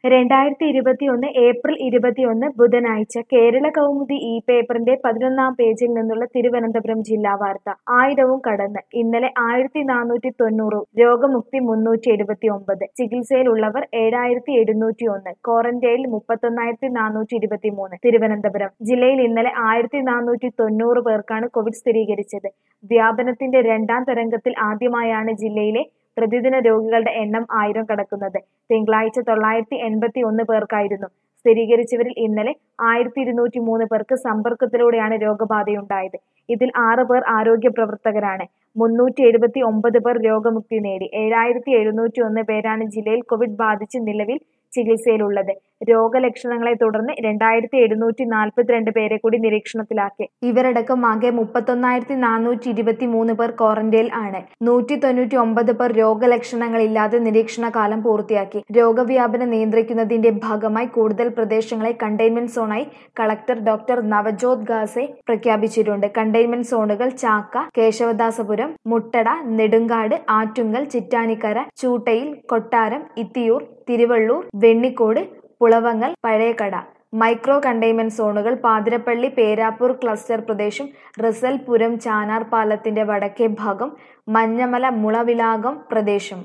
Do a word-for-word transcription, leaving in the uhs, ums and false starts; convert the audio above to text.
രണ്ടായിരത്തി ഇരുപത്തിയൊന്ന് ഏപ്രിൽ ഇരുപത്തിയൊന്ന് ബുധനാഴ്ച കേരള കൗമുദി ഈ പേപ്പറിന്റെ പതിനൊന്നാം പേജിൽ നിന്നുള്ള തിരുവനന്തപുരം ജില്ലാ വാർത്ത. ആയിരവും കടന്ന് ഇന്നലെ ആയിരത്തി നാനൂറ്റി തൊണ്ണൂറ് രോഗമുക്തി മുന്നൂറ്റി എഴുപത്തി ഒമ്പത് ചികിത്സയിലുള്ളവർ ഏഴായിരത്തി എഴുന്നൂറ്റി ഒന്ന് ക്വാറന്റൈനിൽ മുപ്പത്തൊന്നായിരത്തി നാനൂറ്റി ഇരുപത്തി മൂന്ന് തിരുവനന്തപുരം ജില്ലയിൽ ഇന്നലെ ആയിരത്തി നാനൂറ്റി തൊണ്ണൂറ് പേർക്കാണ് കോവിഡ് സ്ഥിരീകരിച്ചത്. വ്യാപനത്തിന്റെ രണ്ടാം തരംഗത്തിൽ ആദ്യമായാണ് ജില്ലയിലെ പ്രതിദിന രോഗികളുടെ എണ്ണം ആയിരം കടക്കുന്നത്. തിങ്കളാഴ്ച തൊള്ളായിരത്തി എൺപത്തി ഒന്ന് പേർക്കായിരുന്നു സ്ഥിരീകരിച്ചവരിൽ ഇന്നലെ ആയിരത്തി ഇരുന്നൂറ്റി മൂന്ന് പേർക്ക് സമ്പർക്കത്തിലൂടെയാണ് രോഗബാധയുണ്ടായത്. ഇതിൽ ആറ് പേർ ആരോഗ്യ പ്രവർത്തകരാണ്. മുന്നൂറ്റി എഴുപത്തി ഒമ്പത് പേർ രോഗമുക്തി നേടി. ഏഴായിരത്തി എഴുന്നൂറ്റി ഒന്ന് പേരാണ് ജില്ലയിൽ കോവിഡ് ബാധിച്ച് നിലവിൽ ചികിത്സയിലുള്ളത്. രോഗലക്ഷണങ്ങളെ തുടർന്ന് രണ്ടായിരത്തി എഴുന്നൂറ്റി നാൽപ്പത്തിരണ്ട് പേരെ കൂടി നിരീക്ഷണത്തിലാക്കി. ഇവരടക്കം ആകെ മുപ്പത്തൊന്നായിരത്തി നാനൂറ്റി ഇരുപത്തി മൂന്ന് പേർ ക്വാറന്റൈനിൽ ആണ്. നൂറ്റി തൊണ്ണൂറ്റി ഒമ്പത് പേർ രോഗലക്ഷണങ്ങളില്ലാതെ നിരീക്ഷണ കാലം പൂർത്തിയാക്കി. രോഗവ്യാപനം നിയന്ത്രിക്കുന്നതിന്റെ ഭാഗമായി കൂടുതൽ പ്രദേശങ്ങളെ കണ്ടെയ്ൻമെന്റ് സോണായി കളക്ടർ ഡോക്ടർ നവജോത് ഖാസെ പ്രഖ്യാപിച്ചിട്ടുണ്ട്. കണ്ടെയ്ൻമെന്റ് സോണുകൾ ചാക്ക, കേശവദാസപുരം, മുട്ടട, നെടുങ്കാട്, ആറ്റുങ്കൽ, ചിറ്റാനിക്കര, ചൂട്ടയിൽ, കൊട്ടാരം, ഇത്തിയൂർ, തിരുവള്ളൂർ, വെണ്ണിക്കോട്, പുളവങ്ങൽ, പഴയകട. മൈക്രോ കണ്ടെയ്ൻമെന്റ് സോണുകൾ പാതിരപ്പള്ളി, പേരാപ്പൂർ ക്ലസ്റ്റർ പ്രദേശം, റസൽ പുരം, ചാനാർ പാലത്തിന്റെ വടക്കേ ഭാഗം, മഞ്ഞമല, മുളവിലാകം പ്രദേശം.